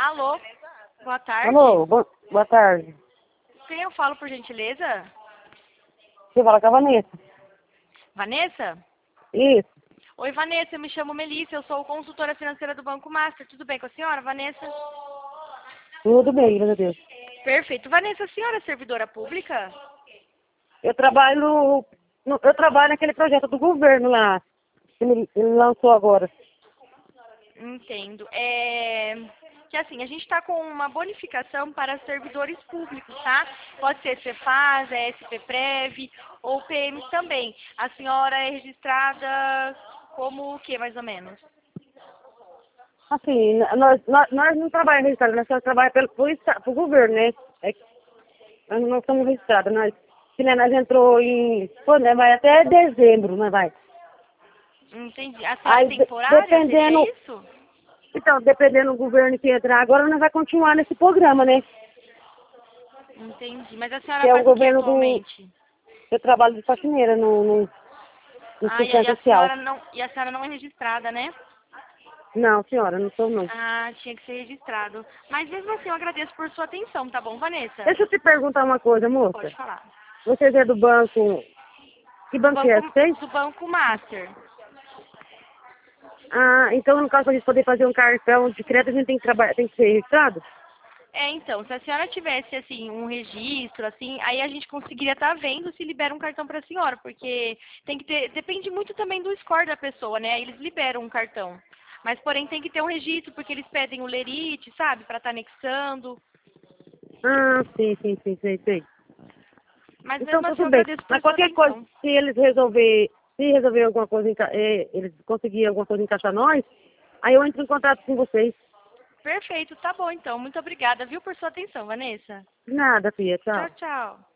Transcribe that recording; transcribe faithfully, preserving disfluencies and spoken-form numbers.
Alô, boa tarde. Alô, bo boa tarde. Quem eu falo, por gentileza? Você fala com a Vanessa? Vanessa? Isso, Oi, Vanessa, eu me chamo Melissa, eu sou consultora financeira do Banco Master. Tudo bem com a senhora, Vanessa? tudo bem, graças a Deus. Perfeito. Vanessa, a senhora é servidora pública? Eu trabalho, no, eu trabalho naquele projeto do governo lá, que ele, ele lançou agora. Entendo. É... Que assim, a gente está com uma bonificação para servidores públicos, tá? Pode ser Cefaz, S P Prev ou P M também. A senhora é registrada como o que, mais ou menos? Assim, nós, nós, nós não trabalhamos registrado, nós só trabalhamos pelo, pro, esta- pro governo, né? É, que nós não somos registrados, nós, que nem nós entrou em, pô, né, vai até dezembro, né, vai. Entendi. A senhora é Aí, de- temporária, dependendo, seria isso? então, dependendo do governo que entrar agora, nós vamos continuar nesse programa, né? Entendi. Mas a Que senhora é o faz o que governo do, atualmente? eu trabalho de faxineira no, no, no Ah, e a, e assistência a social. senhora não, e a senhora não é registrada, né? Não, senhora, não sou não. Ah, tinha que ser registrado. Mas mesmo assim, eu agradeço por sua atenção, tá bom, Vanessa? Deixa eu te perguntar uma coisa, Pode moça. falar. Vocês é do banco. Que Do banco que é? banco, Vocês? do banco Master. Ah, então no caso pra gente poder fazer um cartão de crédito, a gente tem que trabalhar, tem que ser registrado? É, então, se a senhora tivesse, assim, um registro, assim, aí a gente conseguiria estar vendo se libera um cartão para a senhora, porque tem que ter, depende muito também do score da pessoa, né? Eles liberam um cartão. Mas, porém, tem que ter um registro, porque eles pedem o lerite, sabe, para estar anexando. Ah, sim, sim, sim, sei, sei. Mas Então mesmo assim, tudo eu bem. agradeço por Mas sua qualquer coisa, atenção. se eles resolver, se resolver alguma coisa, enca- eh, eles conseguirem alguma coisa encaixar nós, aí eu entro em contato com vocês. Perfeito, tá bom, então. Muito obrigada, viu, por sua atenção, Vanessa. Nada, filha, tchau. Tchau, tchau.